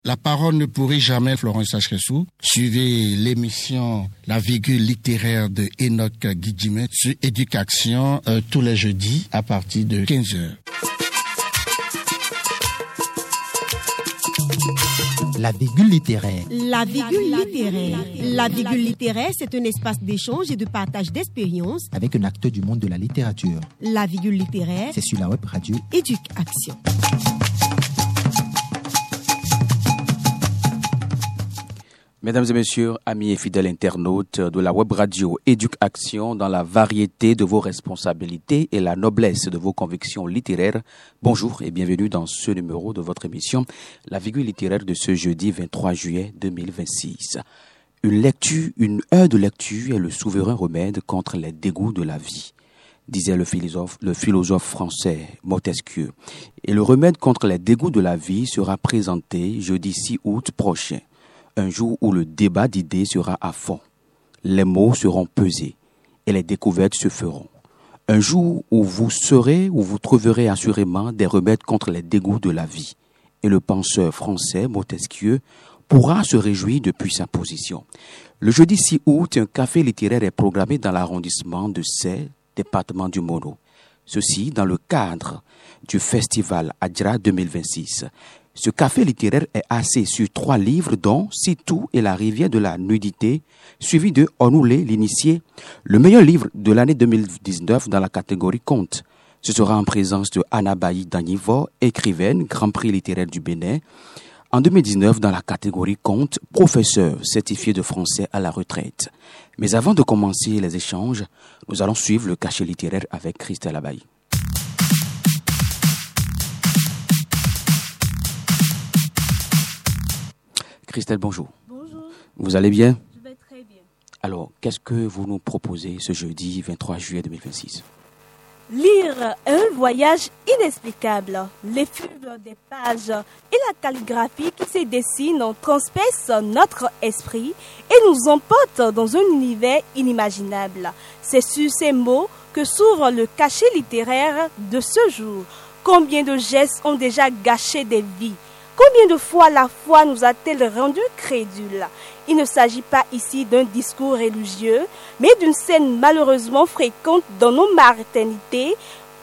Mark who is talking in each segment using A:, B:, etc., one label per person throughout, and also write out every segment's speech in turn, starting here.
A: La parole ne pourrit jamais, Florence Achkessou. Suivez l'émission La Virgule littéraire de Enoch Guidjime sur Éducation tous les jeudis à partir de 15h.
B: La Virgule littéraire.
C: La Virgule littéraire. La Virgule littéraire, c'est un espace d'échange et de partage d'expériences
B: avec un acteur du monde de la littérature.
C: La Virgule littéraire,
B: c'est sur la web radio
C: Éducation.
D: Mesdames et messieurs, amis et fidèles internautes de la web radio Éducation, dans la variété de vos responsabilités et la noblesse de vos convictions littéraires, bonjour et bienvenue dans ce numéro de votre émission, La Virgule littéraire de ce jeudi 23 juillet 2026. Une heure de lecture est le souverain remède contre les dégoûts de la vie, disait le philosophe français Montesquieu. Et le remède contre les dégoûts de la vie sera présenté jeudi 6 août prochain. Un jour où le débat d'idées sera à fond, les mots seront pesés et les découvertes se feront. Un jour où vous trouverez assurément des remèdes contre les dégoûts de la vie. Et le penseur français Montesquieu pourra se réjouir depuis sa position. Le jeudi 6 août, un café littéraire est programmé dans l'arrondissement de Sey, département du Mono. Ceci dans le cadre du festival Adjara 2026. Ce café littéraire est axé sur 3 livres dont Sitou et la rivière de la nudité, suivi de Onoulé l'initié, le meilleur livre de l'année 2019 dans la catégorie conte. Ce sera en présence de Anabaï Danivo, écrivaine, Grand Prix littéraire du Bénin. En 2019, dans la catégorie conte, professeur certifié de français à la retraite. Mais avant de commencer les échanges, nous allons suivre le cachet littéraire avec Christelle Abaï. Christelle, bonjour.
E: Bonjour.
D: Vous allez bien?
E: Je vais très bien.
D: Alors, qu'est-ce que vous nous proposez ce jeudi 23 juillet 2026?
E: Lire un voyage inexplicable. L'effluve des pages et la calligraphie qui se dessinent transpercent notre esprit et nous emportent dans un univers inimaginable. C'est sur ces mots que s'ouvre le cachet littéraire de ce jour. Combien de gestes ont déjà gâché des vies? Combien de fois la foi nous a-t-elle rendus crédules? Il ne s'agit pas ici d'un discours religieux, mais d'une scène malheureusement fréquente dans nos maternités,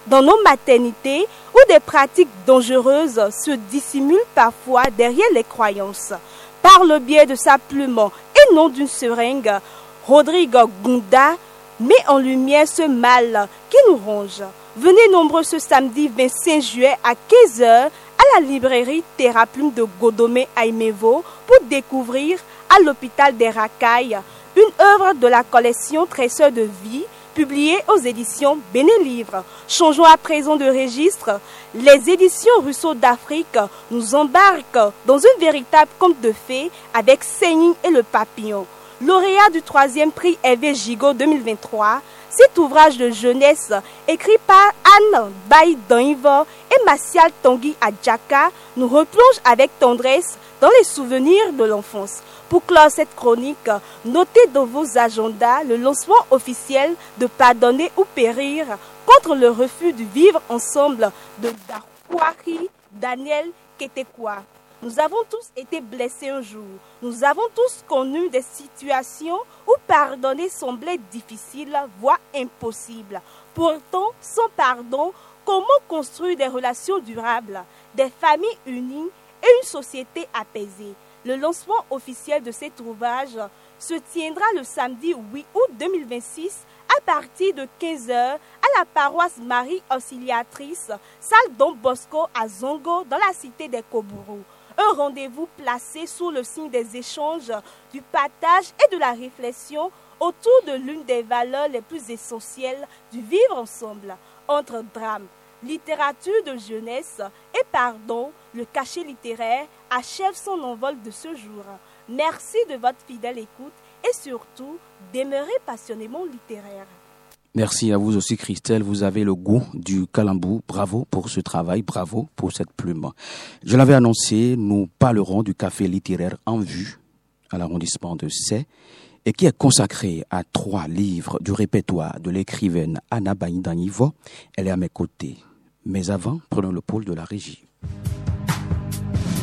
E: où des pratiques dangereuses se dissimulent parfois derrière les croyances. Par le biais de sa plume et non d'une seringue, Rodrigo Gunda met en lumière ce mal qui nous ronge. Venez nombreux ce samedi 25 juillet à 15h à la librairie Terraplume de Godomé à Imevo pour découvrir à l'hôpital des Racailles une œuvre de la collection Trésors de vie publiée aux éditions Béné-Livre. Changeons à présent de registre. Les éditions Rousseau d'Afrique nous embarquent dans un véritable conte de fées avec Seigne et le papillon. Lauréat du 3e prix Hervé Gigot 2023, cet ouvrage de jeunesse, écrit par Anne Baï Danivo et Martial Tanguy Adjaka, nous replonge avec tendresse dans les souvenirs de l'enfance. Pour clore cette chronique, notez dans vos agendas le lancement officiel de Pardonner ou périr contre le refus de vivre ensemble de Dakwari Daniel Ketekwa. Nous avons tous été blessés un jour. Nous avons tous connu des situations où pardonner semblait difficile, voire impossible. Pourtant, sans pardon, comment construire des relations durables, des familles unies et une société apaisée? Le lancement officiel de cet ouvrage se tiendra le samedi 8 août 2026 à partir de 15h à la paroisse Marie Auxiliatrice, salle Don Bosco à Zongo, dans la cité des Kobourou. Un rendez-vous placé sous le signe des échanges, du partage et de la réflexion autour de l'une des valeurs les plus essentielles du vivre ensemble. Entre drame, littérature de jeunesse et pardon, le cachet littéraire achève son envol de ce jour. Merci de votre fidèle écoute et surtout, demeurez passionnément littéraire.
D: Merci à vous aussi, Christelle. Vous avez le goût du calambou. Bravo pour ce travail. Bravo pour cette plume. Je l'avais annoncé, nous parlerons du café littéraire en vue à l'arrondissement de Sey et qui est consacré à 3 livres du répertoire de l'écrivaine Anabaï Danivo. Elle est à mes côtés. Mais avant, prenons le pôle de la régie.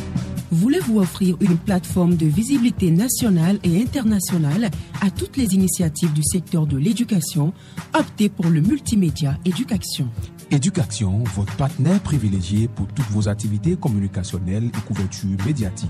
F: Voulez-vous offrir une plateforme de visibilité nationale et internationale à toutes les initiatives du secteur de l'éducation? Optez pour le multimédia Éducation.
G: Éducation, votre partenaire privilégié pour toutes vos activités communicationnelles et couverture médiatique.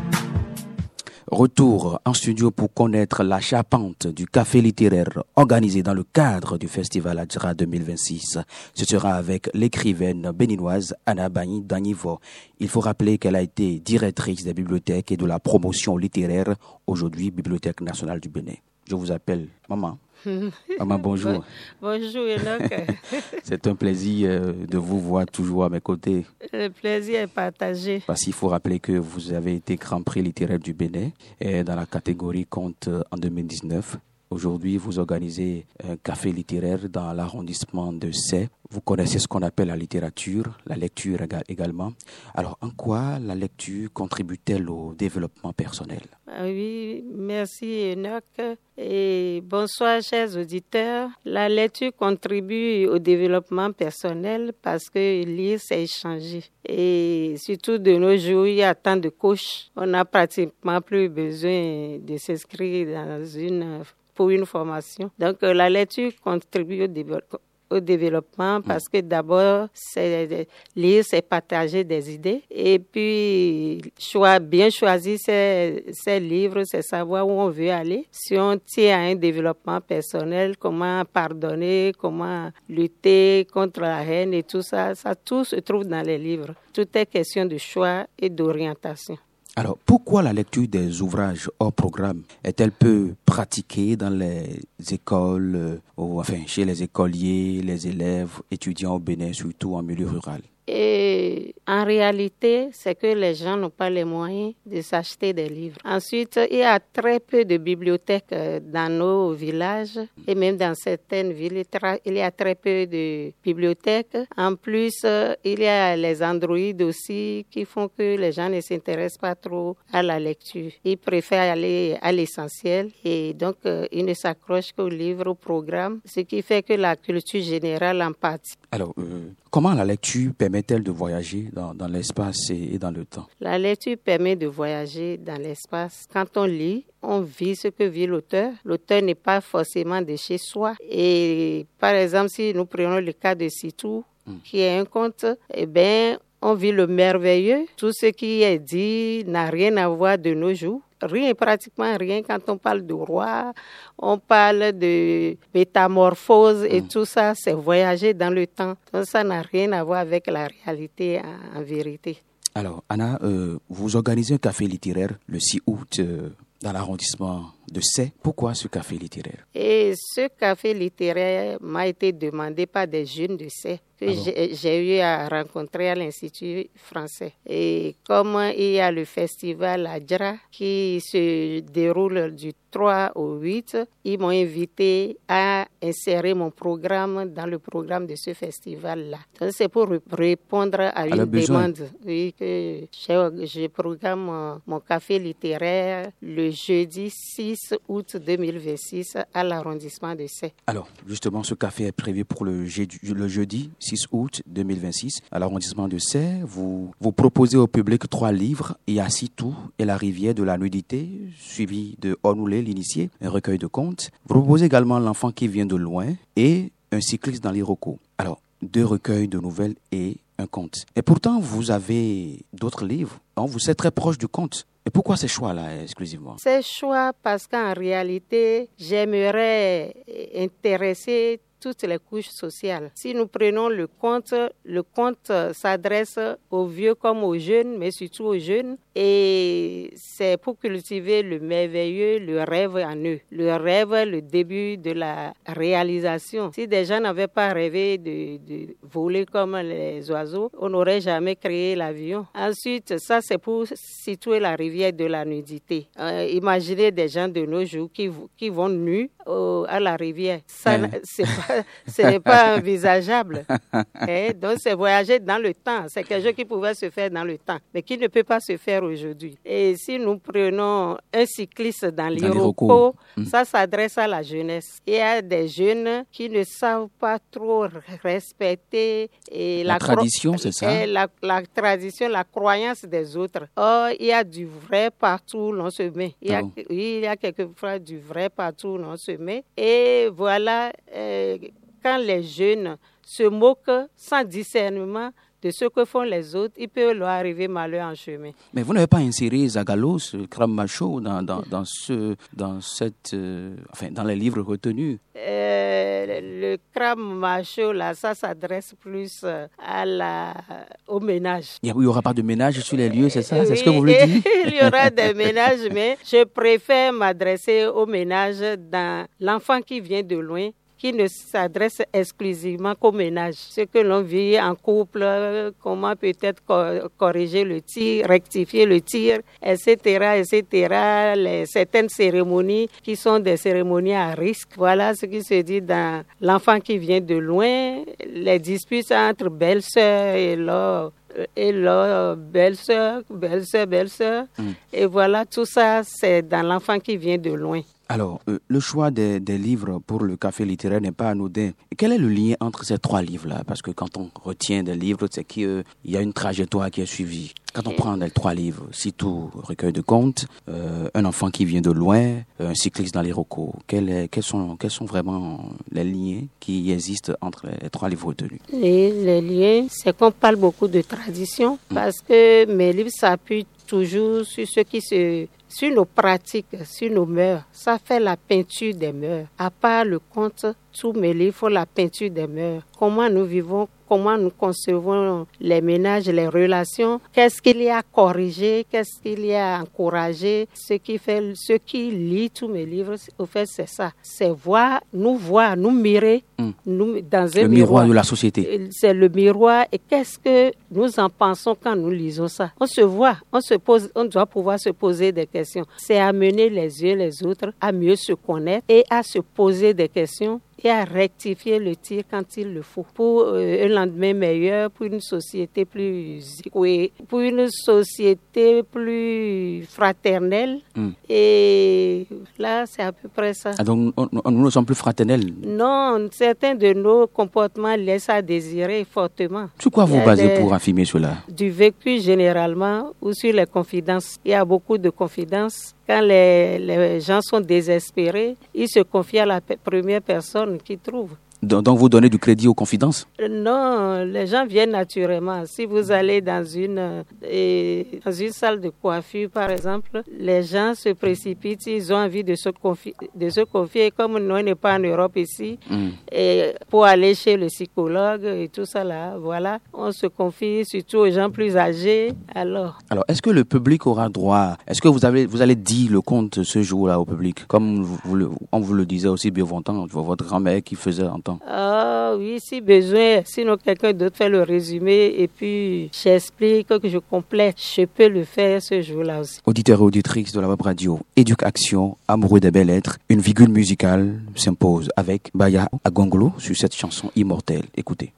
D: Retour en studio pour connaître la charpente du café littéraire organisé dans le cadre du Festival Adjra 2026. Ce sera avec l'écrivaine béninoise Anna Bani Danivo. Il faut rappeler qu'elle a été directrice des bibliothèques et de la promotion littéraire, aujourd'hui Bibliothèque nationale du Bénin. Je vous appelle maman. Maman, bonjour.
H: Bonjour Enoch.
D: C'est un plaisir de vous voir toujours à mes côtés.
H: Le plaisir est partagé.
D: Parce qu'il faut rappeler que vous avez été Grand Prix littéraire du Bénin et dans la catégorie conte en 2019. Aujourd'hui, vous organisez un café littéraire dans l'arrondissement de Sey. Vous connaissez ce qu'on appelle la littérature, la lecture également. Alors, en quoi la lecture contribue-t-elle au développement personnel?
H: Oui, merci Enoch. Et bonsoir chers auditeurs. La lecture contribue au développement personnel parce que lire, c'est échanger. Et surtout de nos jours, il y a tant de couches. On n'a pratiquement plus besoin de s'inscrire pour une formation. Donc, la lecture contribue au développement parce que d'abord, lire, c'est partager des idées. Et puis, bien choisir ses livres, c'est savoir où on veut aller. Si on tient à un développement personnel, comment pardonner, comment lutter contre la haine et tout ça, tout se trouve dans les livres. Tout est question de choix et d'orientation.
D: Alors, pourquoi la lecture des ouvrages hors programme est-elle peu pratiquée dans les écoles, chez les écoliers, les élèves, étudiants au Bénin, surtout en milieu rural?
H: Et en réalité, c'est que les gens n'ont pas les moyens de s'acheter des livres. Ensuite, il y a très peu de bibliothèques dans nos villages et même dans certaines villes, il y a très peu de bibliothèques. En plus, il y a les androïdes aussi qui font que les gens ne s'intéressent pas trop à la lecture. Ils préfèrent aller à l'essentiel et donc ils ne s'accrochent qu'aux livres, au programme, ce qui fait que la culture générale en pâtit.
D: Alors, comment la lecture permet-elle de voyager dans l'espace et dans le temps?
H: La lecture permet de voyager dans l'espace. Quand on lit, on vit ce que vit l'auteur. L'auteur n'est pas forcément de chez soi. Et par exemple, si nous prenons le cas de Sitou, qui est un conte, on vit le merveilleux. Tout ce qui est dit n'a rien à voir de nos jours. Pratiquement rien. Quand on parle de roi, on parle de métamorphose et tout ça, c'est voyager dans le temps. Donc ça n'a rien à voir avec la réalité en vérité.
D: Alors, Anna, vous organisez un café littéraire le 6 août dans l'arrondissement de Sey. Pourquoi ce café littéraire?
H: Et ce café littéraire m'a été demandé par des jeunes de Sey que j'ai eu à rencontrer à l'Institut français. Et comme il y a le festival Adjra qui se déroule du 3 au 8, ils m'ont invité à insérer mon programme dans le programme de ce festival-là. Donc, c'est pour répondre à une demande. Oui, que je programme mon café littéraire le jeudi 6 août 2026 à l'arrondissement de Sey.
D: Alors, justement, ce café est prévu pour le jeudi 6 août 2026 à l'arrondissement de Sey. Vous proposez au public 3 livres, Yassitou et la rivière de la nudité, suivi de Onoulé, l'initié, un recueil de contes. Vous proposez également L'enfant qui vient de loin et Un cycliste dans l'Iroko. Alors, 2 recueils de nouvelles et un conte. Et pourtant, vous avez d'autres livres. Vous êtes très proche du conte. Et pourquoi ces choix-là exclusivement?
H: Ces choix parce qu'en réalité, j'aimerais intéresser toutes les couches sociales. Si nous prenons le conte s'adresse aux vieux comme aux jeunes, mais surtout aux jeunes. Et c'est pour cultiver le merveilleux, le rêve en eux. Le rêve, le début de la réalisation. Si des gens n'avaient pas rêvé de voler comme les oiseaux, on n'aurait jamais créé l'avion. Ensuite, ça c'est pour situer la rivière de la nudité. Imaginez des gens de nos jours qui vont nus à la rivière. Ça, c'est pas pas envisageable. Donc, c'est voyager dans le temps. C'est quelque chose qui pouvait se faire dans le temps, mais qui ne peut pas se faire aujourd'hui. Et si nous prenons un cycliste dans l'Iroko, ça s'adresse à la jeunesse. Il y a des jeunes qui ne savent pas trop respecter la
D: tradition, c'est ça?
H: La tradition, la croyance des autres. Or, il y a du vrai partout où l'on se met. Il y a quelquefois du vrai partout où l'on se met. Et voilà, quand les jeunes se moquent sans discernement de ce que font les autres, il peut leur arriver malheur en chemin.
D: Mais vous n'avez pas inséré Zagalos, Krav Macho dans les livres retenus?
H: Le Krav Macho, là, ça s'adresse plus au ménage.
D: Il n'y aura pas de ménage sur les lieux, c'est ça? C'est ce que vous voulez dire?
H: Il y aura des ménages, mais je préfère m'adresser au ménage dans l'enfant qui vient de loin, qui ne s'adresse exclusivement qu'au ménage. Ce que l'on vit en couple, comment peut-être corriger le tir, rectifier le tir, etc., certaines cérémonies qui sont des cérémonies à risque. Voilà ce qui se dit dans l'enfant qui vient de loin, les disputes entre belle-sœur et leur belle-sœur. Et voilà, tout ça, c'est dans l'enfant qui vient de loin.
D: Alors, le choix des livres pour le café littéraire n'est pas anodin. Quel est le lien entre ces 3 livres-là? Parce que quand on retient des livres, c'est qu'il y a une trajectoire qui est suivie. Quand on prend les 3 livres, Sitou, recueil de contes, Un enfant qui vient de loin, Un cycliste dans l'Iroko, quels sont vraiment les liens qui existent entre les 3 livres retenus?
H: Les liens, c'est qu'on parle beaucoup de tradition, parce que mes livres s'appuient toujours sur nos pratiques, sur nos mœurs. Ça fait la peinture des mœurs. À part le conte, tous mes livres font la peinture des mœurs. Comment nous vivons, comment nous concevons les ménages, les relations, qu'est-ce qu'il y a à corriger, qu'est-ce qu'il y a à encourager. Ce qui lit tous mes livres, au fait, c'est ça. C'est nous mirer dans un
D: miroir de la société.
H: C'est le miroir. Et qu'est-ce que nous en pensons quand nous lisons ça? On se voit, on doit pouvoir se poser des questions. C'est amener les uns les autres à mieux se connaître et à se poser des questions et à rectifier le tir quand il le faut pour un lendemain meilleur, pour une société plus fraternelle. Et là, c'est à peu près ça.
D: Ah, donc, nous ne sommes plus fraternels?
H: Non, certains de nos comportements laissent à désirer fortement.
D: Sur quoi vous basez pour affirmer cela?
H: Du vécu généralement ou sur les confidences. Il y a beaucoup de confidences. Quand les gens sont désespérés, ils se confient à la première personne qu'ils trouvent.
D: Donc vous donnez du crédit aux confidences?
H: Non, les gens viennent naturellement. Si vous allez dans une salle de coiffure, par exemple, les gens se précipitent, ils ont envie de se confier. Comme nous, on n'est pas en Europe ici, et pour aller chez le psychologue et tout ça là, voilà, on se confie surtout aux gens plus âgés. Alors,
D: est-ce que le public aura droit? Est-ce que vous allez dire le conte ce jour-là au public, comme on vous le disait aussi bien longtemps, votre grand-mère qui faisait entendre?
H: Ah oui, si besoin, sinon quelqu'un d'autre fait le résumé et puis j'explique, que je complète, je peux le faire ce jour-là aussi.
D: Auditeurs et auditrices de la web radio Éduc-Action, amoureux des belles lettres, une virgule musicale s'impose avec Baya Agonglo sur cette chanson immortelle. Écoutez.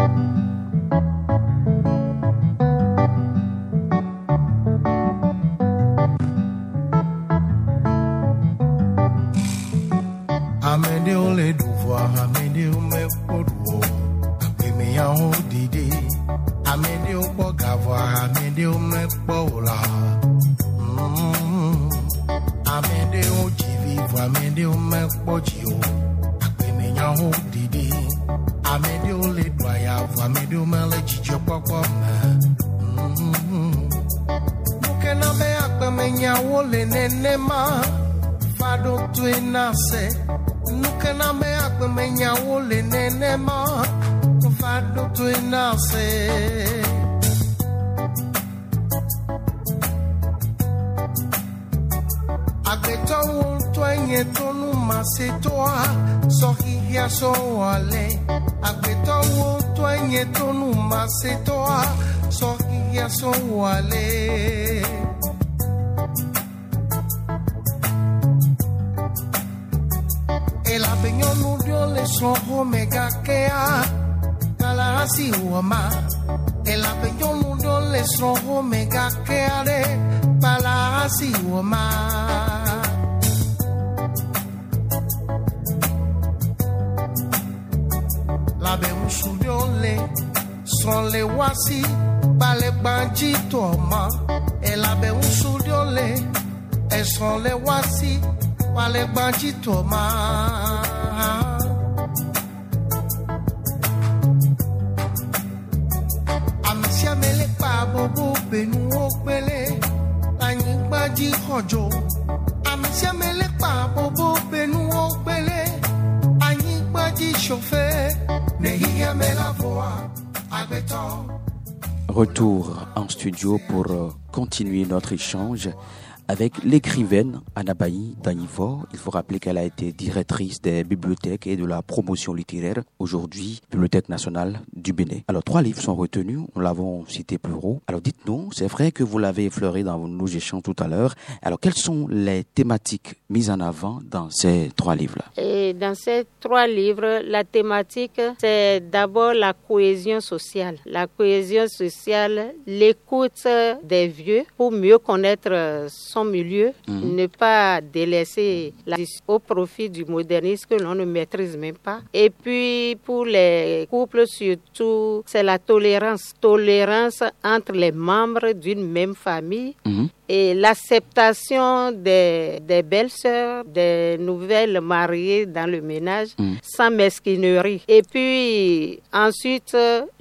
I: Amende ole duvoir, amende me podo, apeme ya ho didi, amende o po gavoir, amende o me pola, amende o jivivo, amende o me pojio, apeme ya ho didi, amende o le doya, amende o me le chicho popo me, mukena me apeme ya wo le nenema, fado tu enase. Nukana me akwe menya wole nene ma Fado tu inase Agbeto wonto enye tonu masetoa Sohihia so wale Agbeto wonto enye tonu masetoa Sohihia so wale El abeñón murió le le son omega kea kala si wama el apeño mundo le son omega kea de pala si wama la be un sudiole son le wasi pale banji toma el abe un sudiole e son le wasi pale banji toma amisia mele pa bobo benu opele anyi banji hojo amisia mele pa bobo benu opele anyi banji chauffeur nehiya mela voix abeto.
D: Retour en studio pour continuer notre échange avec l'écrivaine Anabaï Danivor. Il faut rappeler qu'elle a été directrice des bibliothèques et de la promotion littéraire, aujourd'hui Bibliothèque nationale du Bénin. Alors 3 livres sont retenus, nous l'avons cité plus haut. Alors dites-nous, c'est vrai que vous l'avez effleuré dans nos échanges tout à l'heure. Alors quelles sont les thématiques mises en avant dans ces 3 livres-là?
H: Et dans ces 3 livres, la thématique, c'est d'abord la cohésion sociale. La cohésion sociale, l'écoute des vieux pour mieux connaître son milieu, ne pas délaisser la au profit du modernisme que l'on ne maîtrise même pas. Et puis pour les couples surtout, c'est la tolérance entre les membres d'une même famille et l'acceptation des belles-sœurs, des nouvelles mariées dans le ménage sans mesquinerie. Et puis ensuite,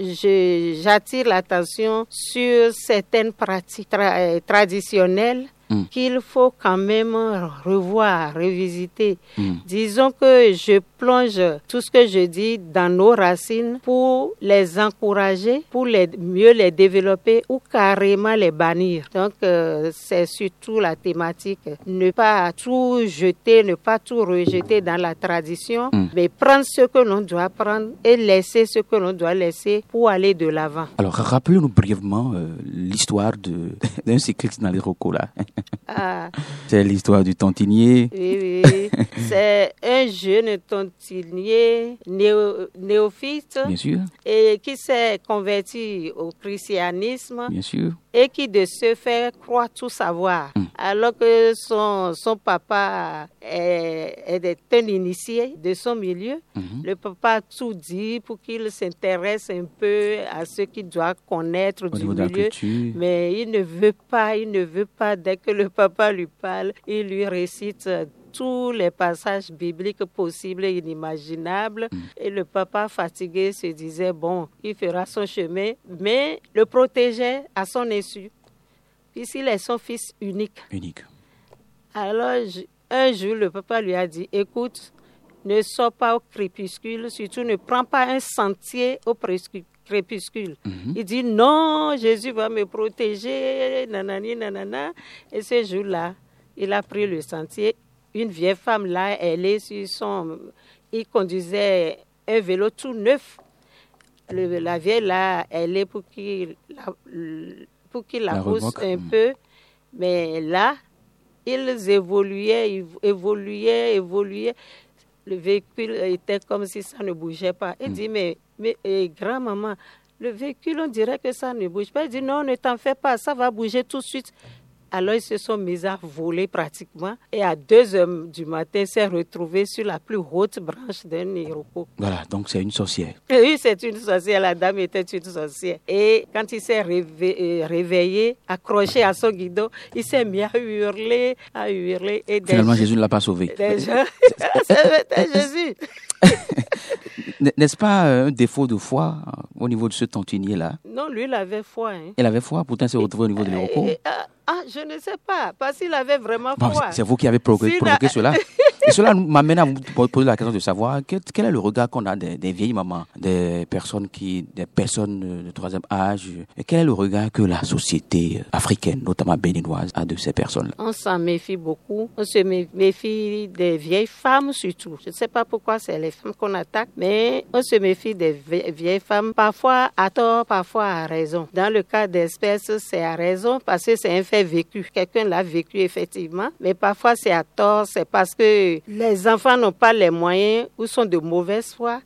H: j'attire l'attention sur certaines pratiques traditionnelles qu'il faut quand même revoir, revisiter. Disons que je plonge tout ce que je dis dans nos racines pour les encourager, pour mieux les développer ou carrément les bannir. Donc, c'est surtout la thématique. Ne pas tout jeter, ne pas tout rejeter dans la tradition, mais prendre ce que l'on doit prendre et laisser ce que l'on doit laisser pour aller de l'avant.
D: Alors, rappelez-nous brièvement l'histoire d'un cycliste dans les rocos, là. C'est l'histoire du tontinier.
H: Oui. C'est un jeune tontinier néophyte.
D: Bien sûr.
H: Et qui s'est converti au christianisme.
D: Bien sûr.
H: Et qui de ce fait croit tout savoir. Alors que son papa est un initié de son milieu. Le papa a tout dit pour qu'il s'intéresse un peu à ce qu'il doit connaître du milieu. Mais il ne veut pas, dès que le papa lui parle, il lui récite tous les passages bibliques possibles et inimaginables. Et le papa fatigué se disait, bon, il fera son chemin, mais le protégeait à son insu, puisqu'il est son fils unique. Alors, un jour, le papa lui a dit, écoute, ne sors pas au crépuscule, surtout ne prends pas un sentier au crépuscule. Il dit, non, Jésus va me protéger, nanani, nanana. Et ce jour-là, il a pris le sentier. Une vieille femme là, elle est sur son... Il conduisait un vélo tout neuf. La vieille là, elle est pour qu'il la pousse un peu. Mais là, ils évoluaient. Le véhicule était comme si ça ne bougeait pas. Il dit, mais grand-maman, le véhicule, on dirait que ça ne bouge pas. Il dit, non, ne t'en fais pas, ça va bouger tout de suite. Alors, ils se sont mis à voler pratiquement. Et à 2h du matin, s'est retrouvé sur la plus haute branche d'un iroko.
D: Voilà, donc c'est une sorcière.
H: Oui, c'est une sorcière. La dame était une sorcière. Et quand il s'est réveillé, accroché à son guidon, il s'est mis à hurler. Et
D: finalement, Jésus ne l'a pas sauvé.
H: C'était Jésus.
D: N'est-ce pas un défaut de foi au niveau de ce tontinier-là?
H: Non, lui, il avait foi.
D: Il avait foi, pourtant il s'est retrouvé au niveau de l'Iroko.
H: Je ne sais pas, parce qu'il avait vraiment foi.
D: C'est vous qui avez provoqué cela. Et cela m'amène à vous poser la question de savoir quel est le regard qu'on a des vieilles mamans, des personnes de troisième âge. Et quel est le regard que la société africaine, notamment béninoise, a de ces personnes-là?
H: On s'en méfie beaucoup. On se méfie des vieilles femmes surtout. Je ne sais pas pourquoi c'est les femmes qu'on attaque, mais on se méfie des vieilles femmes, parfois à tort, parfois à raison. Dans le cas d'espèces, c'est à raison parce que c'est un fait vécu. Quelqu'un l'a vécu effectivement, mais parfois c'est à tort, c'est parce que que les enfants n'ont pas les moyens ou sont de mauvaise foi.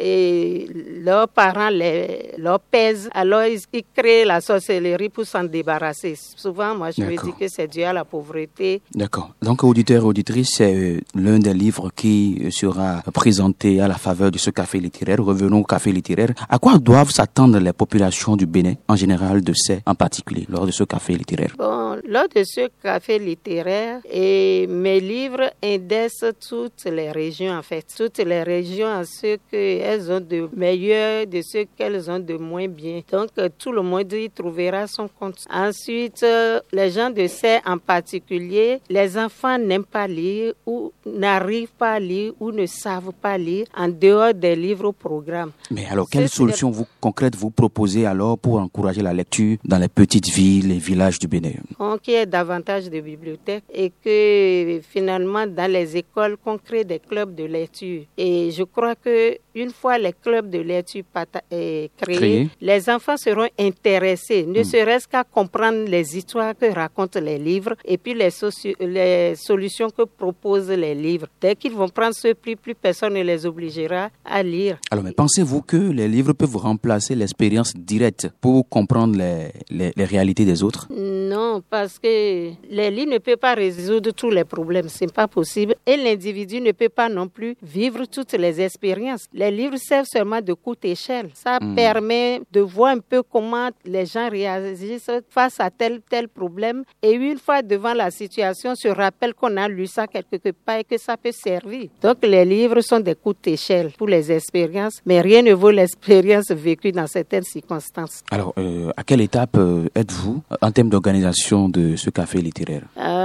H: Et leurs parents leur pèsent, alors ils créent la sorcellerie pour s'en débarrasser. Souvent, moi, je me dis que c'est dû à la pauvreté.
D: D'accord. Donc, auditeurs et auditrices, c'est l'un des livres qui sera présenté à la faveur de ce café littéraire. Revenons au café littéraire. À quoi doivent s'attendre les populations du Bénin, en général, de ces en particulier, lors de ce café littéraire?
H: Bon, lors de ce café littéraire, et mes livres indexent toutes les régions, en fait. Toutes les régions en ce qu'elles ont de meilleur, de ce qu'elles ont de moins bien. Donc, tout le monde y trouvera son compte. Ensuite, les gens de ces en particulier, les enfants n'aiment pas lire ou n'arrivent pas à lire ou ne savent pas lire en dehors des livres au programme.
D: Mais alors, quelles solutions concrètes vous proposez alors pour encourager la lecture dans les petites villes et villages du Bénin?
H: Qu'il y ait davantage de bibliothèques et que finalement, dans les écoles, qu'on crée des clubs de lecture. Et je crois que une fois les clubs de lecture créés, les enfants seront intéressés, ne serait-ce qu'à comprendre les histoires que racontent les livres et puis les solutions que proposent les livres. Dès qu'ils vont prendre ce prix, plus personne ne les obligera à lire.
D: Alors, mais pensez-vous que les livres peuvent remplacer l'expérience directe pour comprendre les réalités des autres?
H: Non, parce que les livres ne peuvent pas résoudre tous les problèmes, c'est pas possible. Et l'individu ne peut pas non plus vivre toutes les expériences. Les livres servent seulement de courte échelle. Ça permet de voir un peu comment les gens réagissent face à tel problème. Et une fois devant la situation, se rappelle qu'on a lu ça quelque part et que ça peut servir. Donc les livres sont de courte échelle pour les expériences, mais rien ne vaut l'expérience vécue dans certaines circonstances.
D: Alors, à quelle étape êtes-vous en termes d'organisation de ce café littéraire?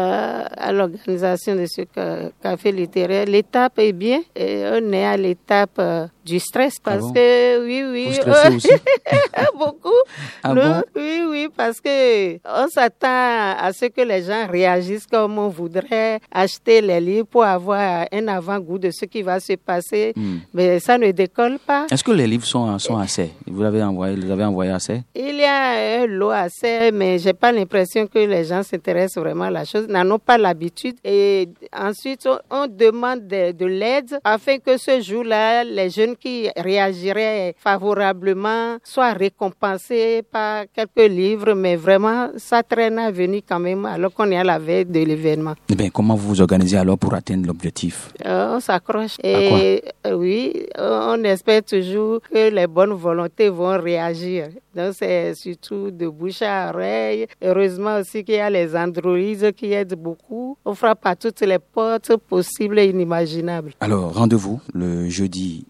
H: À l'organisation de ce café littéraire, l'étape est bien. On est à l'étape du stress parce que oui.
D: Vous stressez aussi?
H: Beaucoup.
D: Ah bon?
H: Oui, parce que on s'attend à ce que les gens réagissent comme on voudrait, acheter les livres pour avoir un avant-goût de ce qui va se passer, mais ça ne décolle pas.
D: Est-ce que les livres sont assez? Vous les avez envoyés assez?
H: Il y a un lot assez, mais j'ai pas l'impression que les gens s'intéressent vraiment à la chose, n'en ont pas l'habitude. Et ensuite, on demande de l'aide afin que ce jour-là, les jeunes qui réagiraient favorablement soient récompensés par quelques livres, mais vraiment, ça traîne à venir quand même alors qu'on est à la veille de l'événement.
D: Eh bien, comment vous vous organisez alors pour atteindre l'objectif?
H: On s'accroche. Et oui, on espère toujours que les bonnes volontés vont réagir. Donc, c'est surtout de bouche à oreille. Heureusement aussi qu'il y a les androïdes qui aident beaucoup. On frappe à toutes les portes possibles et inimaginables.
D: Alors, rendez-vous le jeudi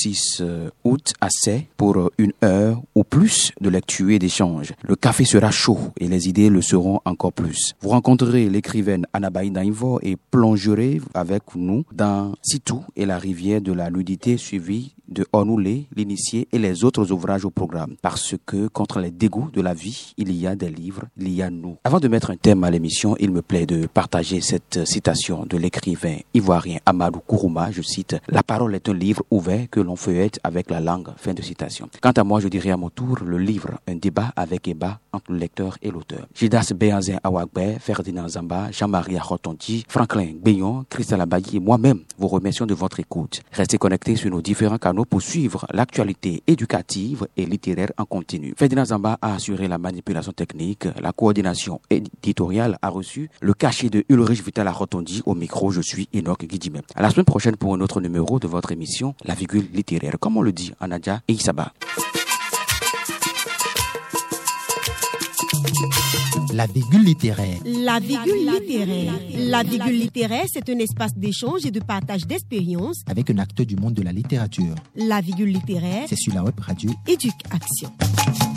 D: 6 août à Say pour 1 heure ou plus de lecture et d'échange. Le café sera chaud et les idées le seront encore plus. Vous rencontrerez l'écrivaine Anabaï Naïvo et plongerez avec nous dans Sitou et la rivière de la nudité suivie de Onoulé, l'initié et les autres ouvrages au programme. Parce que contre les dégoûts de la vie, il y a des livres, il y a nous. Avant de mettre un thème à l'émission, il me plaît de partager cette citation de l'écrivain ivoirien Amadou Kourouma. Je cite: « La parole est un livre ouvert que l'on feuillette avec la langue. » Fin de citation. Quant à moi, je dirais à mon tour le livre, un débat avec Eba entre le lecteur et l'auteur. Gildas Béazin Awagbe, Ferdinand Zamba, Jean-Marie Arotonti, Franklin Gbeyon, Christelle Abayi et moi-même vous remercions de votre écoute. Restez connectés sur nos différents canaux pour suivre l'actualité éducative et littéraire en continu. Ferdinand Zamba a assuré la manipulation technique, la coordination éditoriale a reçu le cachet de Ulrich Vital Arotondi. Au micro, je suis Enoch Guidjimé. À la semaine prochaine pour un autre numéro de votre émission La Virgule littéraire, comme on le dit en Adja et Isaba.
B: La virgule littéraire.
C: La virgule littéraire. La virgule littéraire, c'est un espace d'échange et de partage d'expériences
B: Avec un acteur du monde de la littérature.
C: La virgule littéraire,
B: C'est sur la web radio
C: Éduc Action.